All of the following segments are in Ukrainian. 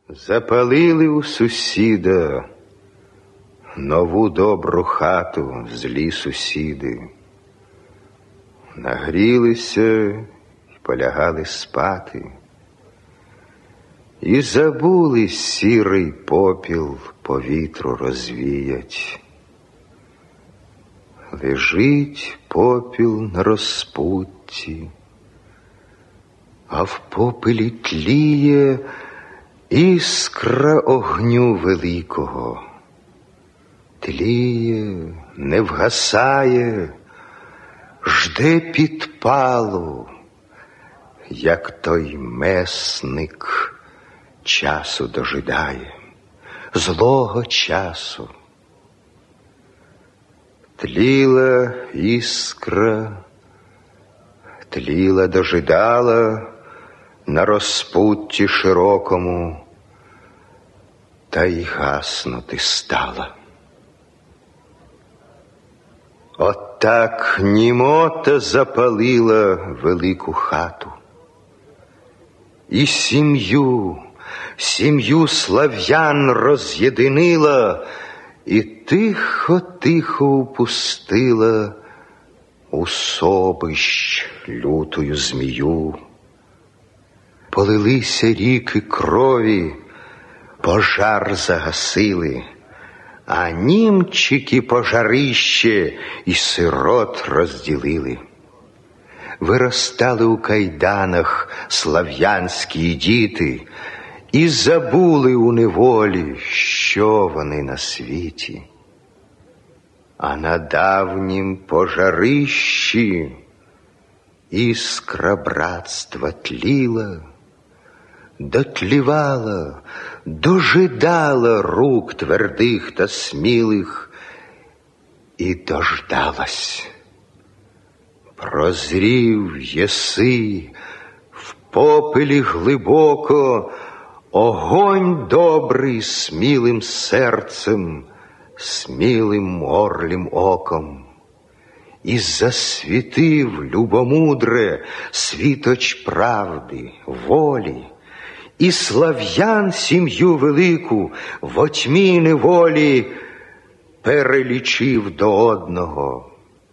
Запалили у сусіда нову добру хату, злі сусіди. Нагрілися і полягали спати. І забули сірий попіл по вітру розвіять. Лежить попіл на розпутті, а в попелі тліє іскра огню великого. Тліє, не вгасає, жде підпалу, як той месник часу дожидає, злого часу. Тліла іскра, тліла, дожидала на розпутті широкому, та й гаснути стала. Отак німота запалила велику хату. І сім'ю слав'ян роз'єдинила, і тихо-тихо упустила у собищ лютую змію. Полилися ріки крові, пожар загасили, а німчики пожарище і сирот розділили. Виростали у кайданах слав'янські діти і забули у неволі, що вони на світі. А на давнім пожарищі іскра братства тліла, дотлівала, дожидала рук твердих та смілих і дождалась. Прозрів єси в попелі глибоко огонь добрий смілим серцем, смілим орлім оком. І засвітив любомудре світоч правди, волі, і слав'ян сім'ю велику в отьмі неволі перелічив до одного.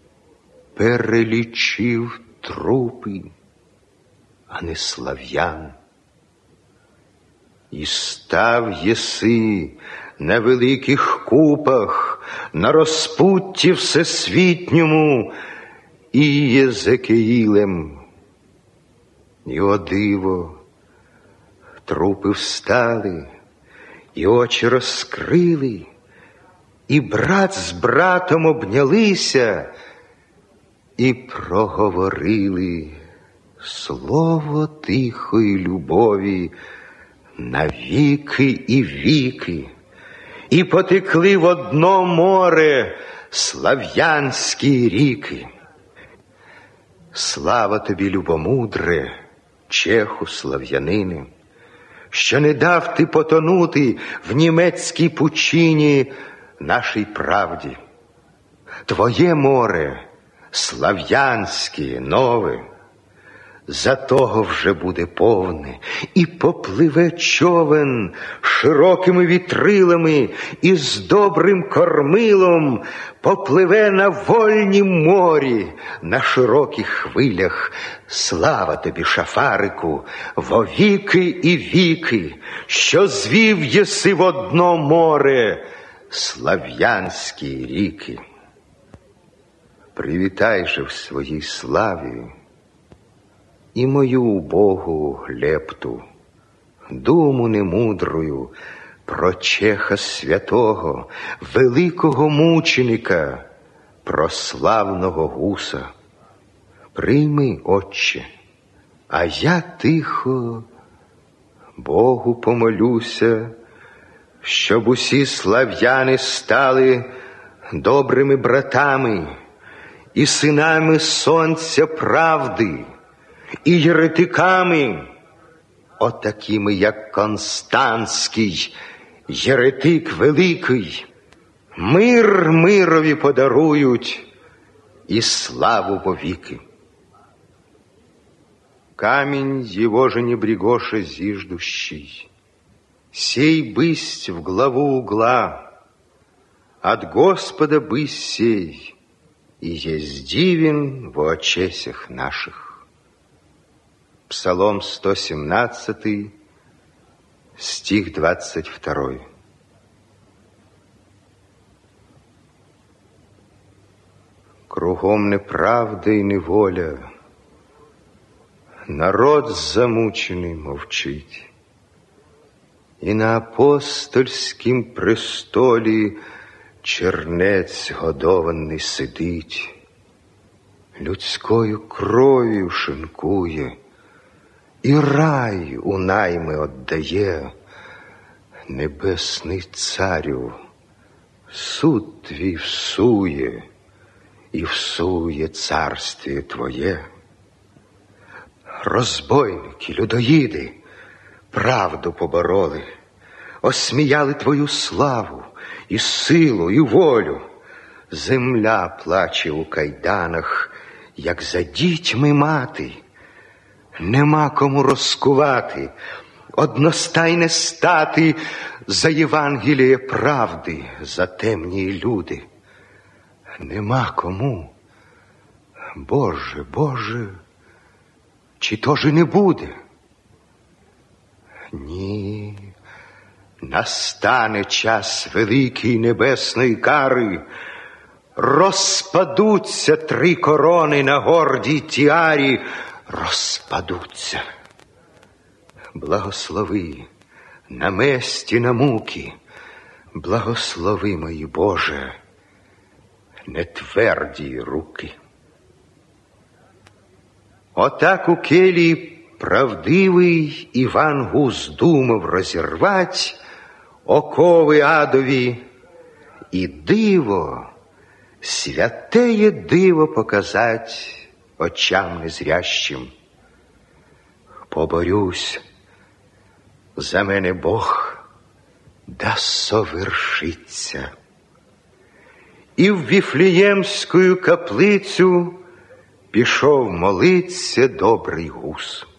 Перелічив трупи, а не слав'ян. І став єси на великих купах, на розпутті всесвітньому і Єзекиїлем. І, о диво, трупи встали, і очі розкрили, і брат з братом обнялися, і проговорили слово тихої любові на віки і віки. І потекли в одно море слав'янські ріки. Слава тобі, любомудре, чеху, слав'янине, що не дав ти потонути в німецькій пучині нашій правді. Твоє море слав'янське, нове, за того вже буде повне, і попливе човен широкими вітрилами і з добрим кормилом, попливе на вольнім морі, на широких хвилях. Слава тобі, Шафарику, во віки і віки, що звів єси в одно море слав'янські ріки. Привітай же в своїй славі і мою убогу лепту, думу немудрую про чеха святого, великого мученика, про славного гуса. Прийми, Отче, а я тихо Богу помолюся, щоб усі слав'яни стали добрими братами і синами сонця правди, і єретиками, отакими, як Констанський, єретик великий. Мир мирові подарують і славу вовіки. Камень его же не брегоша зиждущий, Сей бысть в главу угла, от Господа бысть сей, и есть дивен во очесях наших. Псалом 117, стих 22. Кругом неправда і неволя, народ замучений мовчить, і на апостольськім престолі чернець годований сидить, людською кров'ю шинкує, і рай у найми отдає. Небесний царю, суд твій всує, і всує царствіє твоє. Розбойники, людоїди правду побороли, осміяли твою славу, і силу, і волю. Земля плаче у кайданах, як за дітьми мати. Нема кому розкувати, одностайне стати за Євангеліє правди, за темні люди. Нема кому. Боже, Боже, чи то ж і не буде? Ні, настане час великої небесної кари, розпадуться 3 корони на гордій тіарі, розпадуться. Благослови на месті, на муки, благослови, мої Боже, нетверді руки. Отак у келії правдивий Іван Гус думав розірвать окови адові, і диво, святеє диво показать очам незрящим. Поборюсь, за мене Бог да совершиться. І в Віфлеємську каплицю пішов молиться добрий Гус.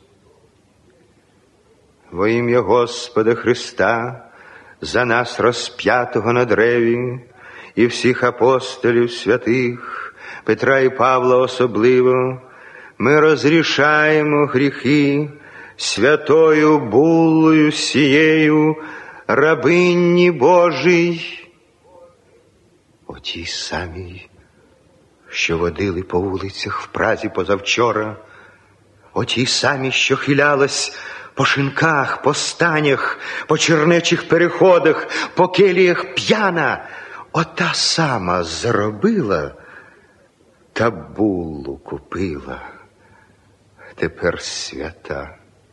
Во ім'я Господа Христа, за нас розп'ятого на древі, і всіх апостолів святих, Петра і Павла особливо, ми розрішаємо гріхи святою буллою сією рабинні Божій. Отій самій, що водили по вулицях в Празі позавчора, отій самій, що хилялась по шинках, по станях, по чернечих переходах, по келіях п'яна, ота сама зробила та буллу купила. Тепер свята.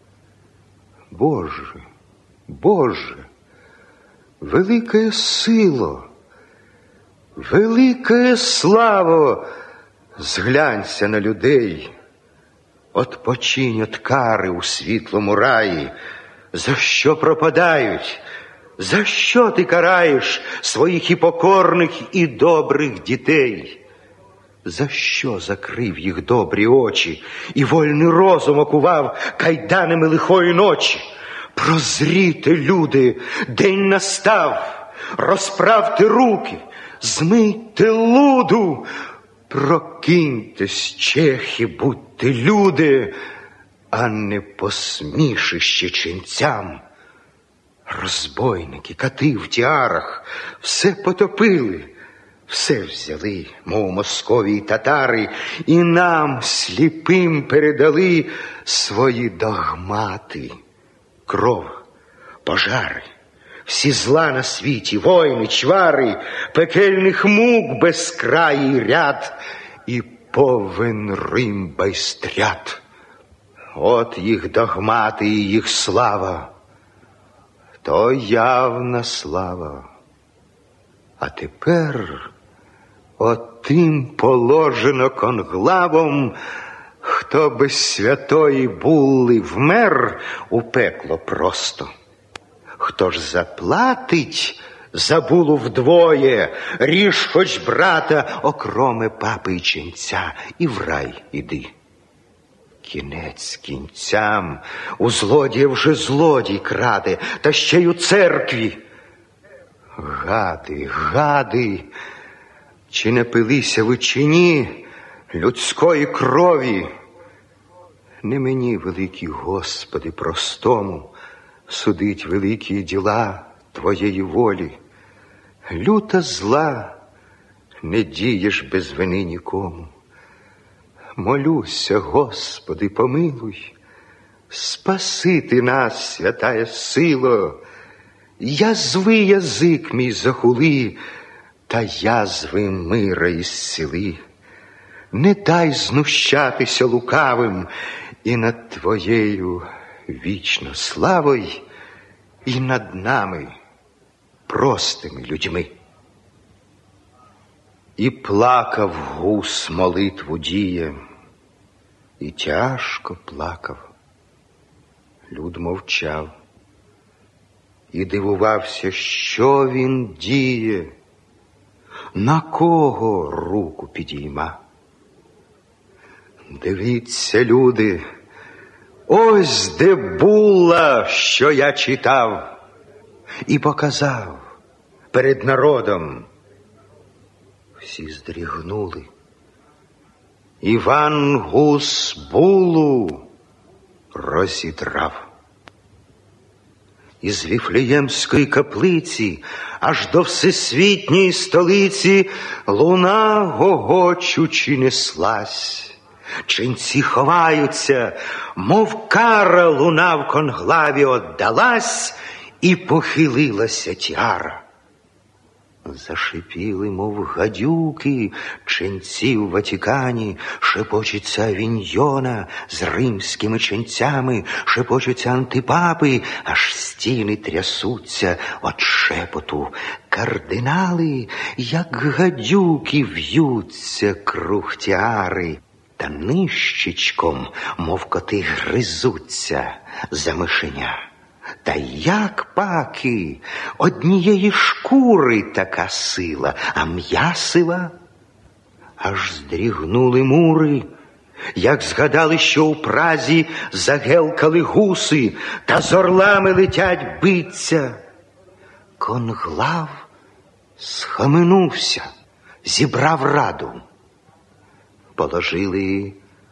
Боже, Боже, великая сила, великая слава, зглянься на людей, отпочинь от кари у світлому раї. За що пропадають? За що ти караєш своїх і покорних, і добрих дітей? За що закрив їх добрі очі і вольний розум окував кайданами лихої ночі? Прозріте, люди, день настав, розправте руки, змийте луду, прокиньтесь, чехи, будьте люди, а не посмішище ченцям. Розбойники, кати в тіарах все потопили, все взяли, мов москові й татари, і нам, сліпим, передали свої догмати. Кров, пожари, всі зла на світі, войни, чвари, пекельних мук безкраїй ряд, і повен Рим байстрят. От їх догмати і їх слава, то явна слава. А тепер отим положено конглавом, хто без святої булли вмер, у пекло просто. Хто ж заплатить за булу вдвоє, ріж хоч брата, окроме папи й ченця, і в рай іди. Кінець кінцям, у злодія вже злодій краде, та ще й у церкві. Гади, гади, чи не пилися ви, чи ні, людської крові? Не мені, великий Господи, простому, судить великі діла Твоєї волі. Люта зла не дієш без вини нікому. Молюся, Господи, помилуй, спаси Ти нас, святая сило. Язви язик мій захули, та язви мира ісцели. Не дай знущатися лукавим і над Твоєю вічно славою, і над нами, простими людьми. І плакав гус молитву діє, і тяжко плакав. Люд мовчав і дивувався, що він діє, на кого руку підійма. Дивіться, люди, ось де була, що я читав, і показав перед народом. Всі здрігнули. Іван Гус булу розідрав. Із Віфлеємської каплиці аж до всесвітньої столиці луна гогочучи неслась. Ченці ховаються, мов кара луна в конглаві отдалась, і похилилася тіара. Зашипіли, мов гадюки, ченці в Ватикані, шепочеться Авіньйона з римськими ченцями, шепочуться антипапи, аж стіни трясуться від шепоту. Кардинали, як гадюки, в'ються круг тіари, та нищечком, мов коти, гризуться за мишеня. Та як паки, однієї шкури така сила, а м'ясива? Аж здрігнули мури, як згадали, що у Празі загелкали гуси, та з орлами летять биться. Конглав схаменувся, зібрав раду. Положили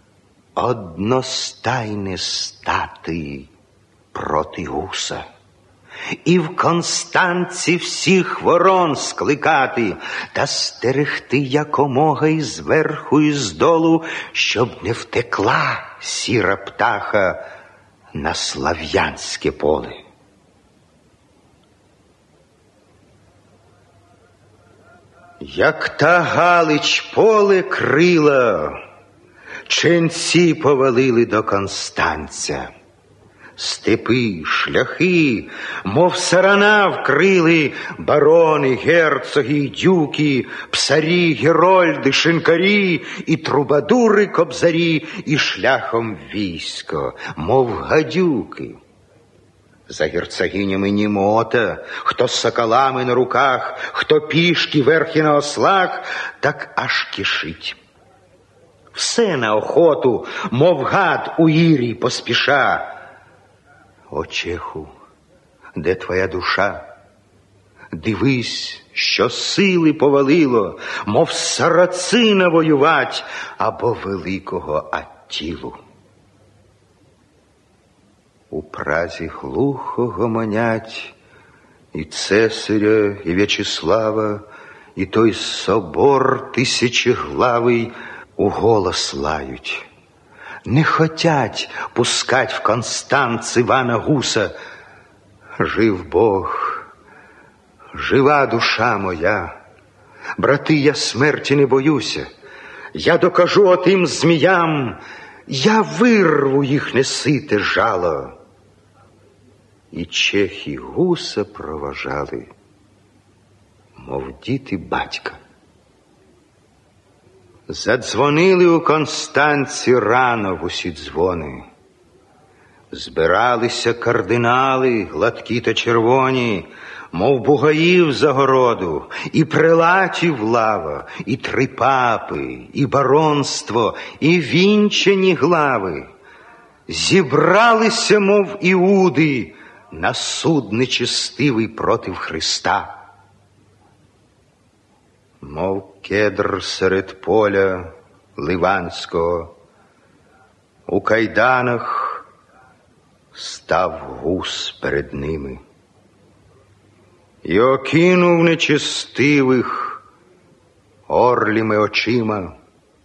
одностайне стати проти гуса. І в Констанці всіх ворон скликати та стерегти якомога і зверху, і здолу, щоб не втекла сіра птаха на слав'янське поле. Як та Галич поле крила, ченці повалили до Констанця. Степи, шляхи, мов сарана вкрили барони, герцоги й дюки, псарі, герольди, шинкарі, і трубадури, кобзарі, і шляхом військо, мов гадюки. За герцогинями Німота, хто з соколами на руках, хто пішки верхи на ослах, так аж кишить. Все на охоту, мов гад у ірі поспіша. О, чеху, де твоя душа? Дивись, що сили повалило, мов сарацина воювать, або великого Аттілу. У Празі глухо гомонять і Цесаря, і В'ячеслава, і той собор тисячеглавий у голос лають. Не хотять пускать в Констанц Івана Гуса. Жив Бог, жива душа моя. Брати, я смерті не боюся. Я докажу отим зміям, я вирву їх несите жало. І чехи Гуса проважали, мов діти батька. Задзвонили у Констанці рано в усі дзвони. Збиралися кардинали, гладкі та червоні, мов бугаїв загороду, і прилатів лава, і три папи, і баронство, і вінчані глави. зібралися, мов іуди, на суд нечестивий против Христа. Мов кедр серед поля ливанського, у кайданах став гус перед ними і окинув нечестивих орліми очима.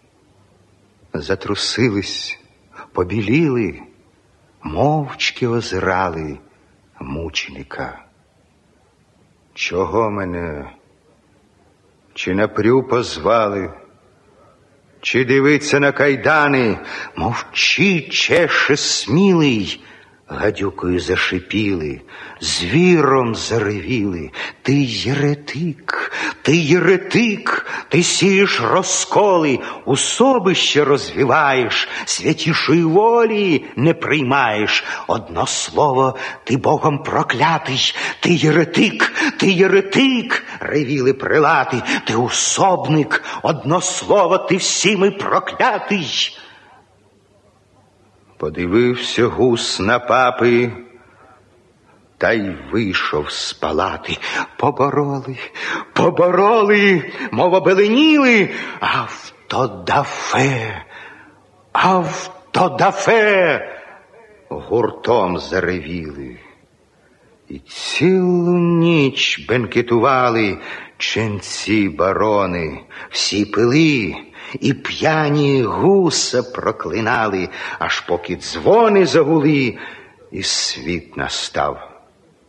Затрусились, побіліли, мовчки озирали мученика. Чого мене? Чи напрю позвали? Чи дивиться на кайдани? Мовчи, чеше смілий. Гадюкою зашипіли, звіром заревіли. Ти єретик, ти єретик, ти сієш розколи, усобище розвиваєш, святішої волі не приймаєш. Одно слово, ти Богом проклятий, ти єретик, ревіли прилати, ти усобник, одно слово, ти всіми проклятий. Подивився гус на папи, та й вийшов з палати. Побороли, мов обеленіли. Автодафе, гуртом заревіли. І цілу ніч бенкетували ченці барони, всі пили, і п'яні гуса проклинали, аж поки дзвони загули, і світ настав.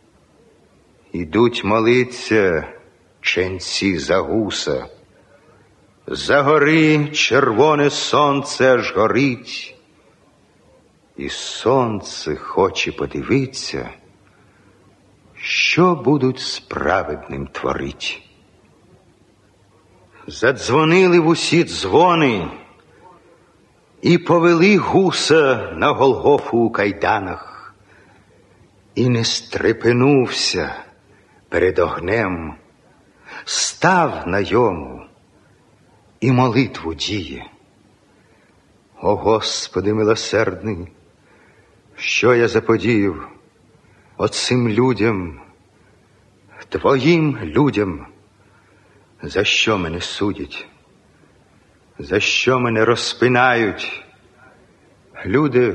Ідуть молиться ченці за гуса. За гори червоне сонце аж горить, і сонце хоче подивиться, що будуть з праведним творить. Задзвонили в усі дзвони і повели гуса на Голгофу у кайданах. І не стрепенувся перед огнем, став на йому і молитву діє. О Господи милосердний, що я заподіяв оцим людям, Твоїм людям? За що мене судять? За що мене розпинають? Люди,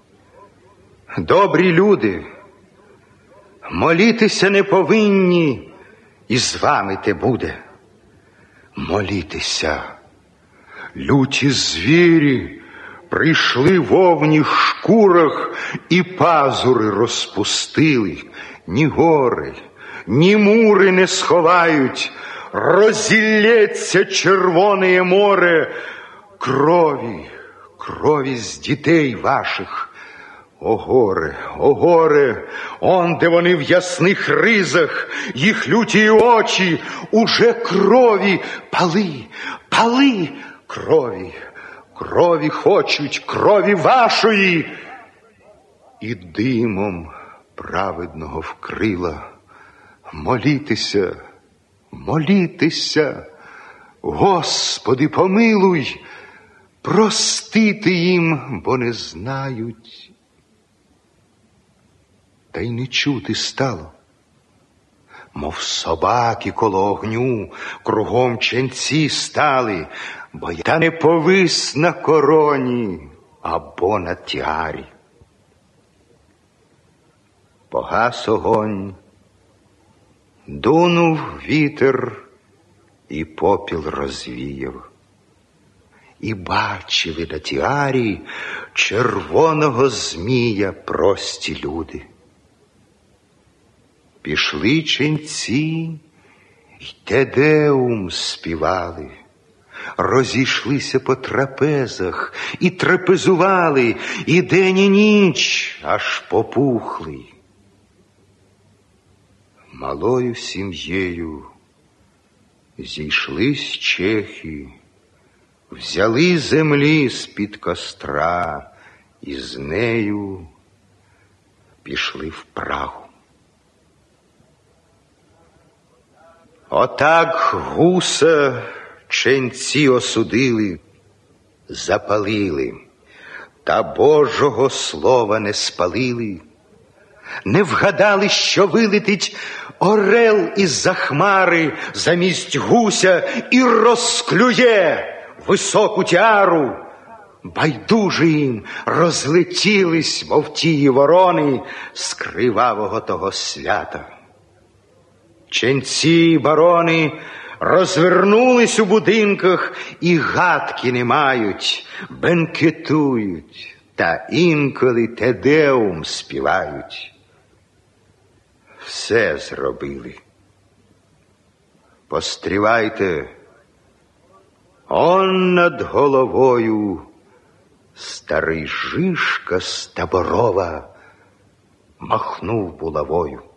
добрі люди, молітися не повинні, і з вами те буде. Молітися. Люті звірі прийшли в овніх шкурах і пазури розпустили. Ні гори, ні мури не сховають, розілється червоне море крові з дітей ваших. О горе, он, де вони в ясних ризах, їх люті очі, уже крові, пали, крові хочуть, крові вашої. І димом праведного вкрила. Молітися, Господи, помилуй, простити їм, бо не знають. Та й не чути стало, мов собаки коло огню, кругом ченці стали, бо я не повис на короні або на тіарі. Погас огонь, дунув вітер і попіл розвіяв. І бачили на тіарі червоного змія прості люди. Пішли ченці й Тедеум співали, розійшлися по трапезах і трапезували, і день і ніч аж попухли. Малою сім'єю зійшлись чехи, взяли землі з-під костра і з нею пішли в Прагу. Отак гуса ченці осудили, запалили, та Божого слова не спалили, не вгадали, що вилетить орел із-за хмари замість гуся і розклює високу тіару. Байдуже їм розлетілись, мов тії ворони, з кривавого того свята. Ченці й барони розвернулись у будинках і гадки не мають, бенкетують та інколи тедеум співають. Все зробили. Пострівайте, он над головою старий Жишка з Таборова махнув булавою.